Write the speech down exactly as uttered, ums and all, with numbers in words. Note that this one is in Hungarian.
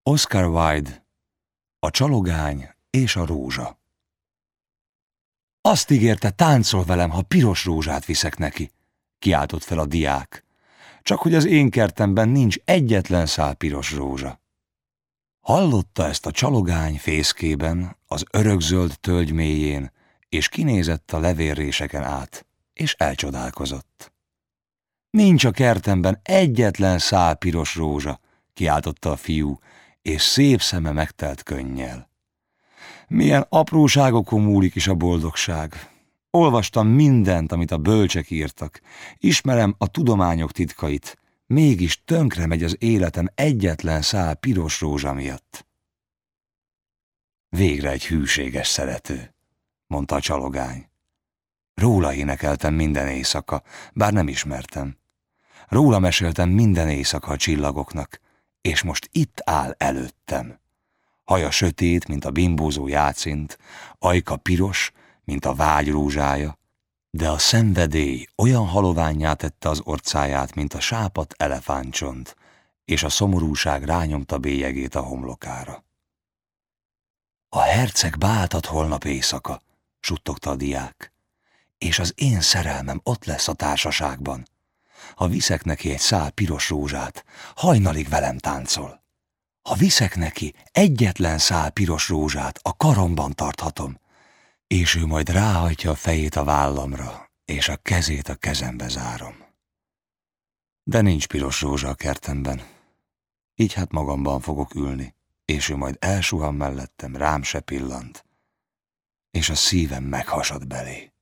Oscar Wilde, a csalogány és a rózsa. Azt ígérte, táncol velem, ha piros rózsát viszek neki, kiáltott fel a diák. Csak hogy az én kertemben nincs egyetlen szál piros rózsa. Hallotta ezt a csalogány fészkében, az örökzöld tölgy mélyén, és kinézett a levélréseken át, és elcsodálkozott. Nincs a kertemben egyetlen szál piros rózsa, kiáltotta a fiú, és szép szeme megtelt könnyel. Milyen apróságokon múlik is a boldogság. Olvastam mindent, amit a bölcsek írtak, ismerem a tudományok titkait, mégis tönkre megy az életem egyetlen szál piros rózsa miatt. Végre egy hűséges szerető, mondta a csalogány. Róla énekeltem minden éjszaka, bár nem ismertem. Róla meséltem minden éjszaka a csillagoknak, és most itt áll előttem. Haja sötét, mint a bimbózó jászint, ajka piros, mint a vágy rózsája, de a szenvedély olyan halovánnyá tette az orcáját, mint a sápadt elefántcsont, és a szomorúság rányomta bélyegét a homlokára. A herceg báltat holnap éjszaka, suttogta a diák, és az én szerelmem ott lesz a társaságban. Ha viszek neki egy szál piros rózsát, hajnalig velem táncol. Ha viszek neki egyetlen szál piros rózsát, a karomban tarthatom, és ő majd ráhajtja a fejét a vállamra, és a kezét a kezembe zárom. De nincs piros rózsa a kertemben, így hát magamban fogok ülni, és ő majd elsuhan mellettem, rám se pillant, és a szívem meghasad belé.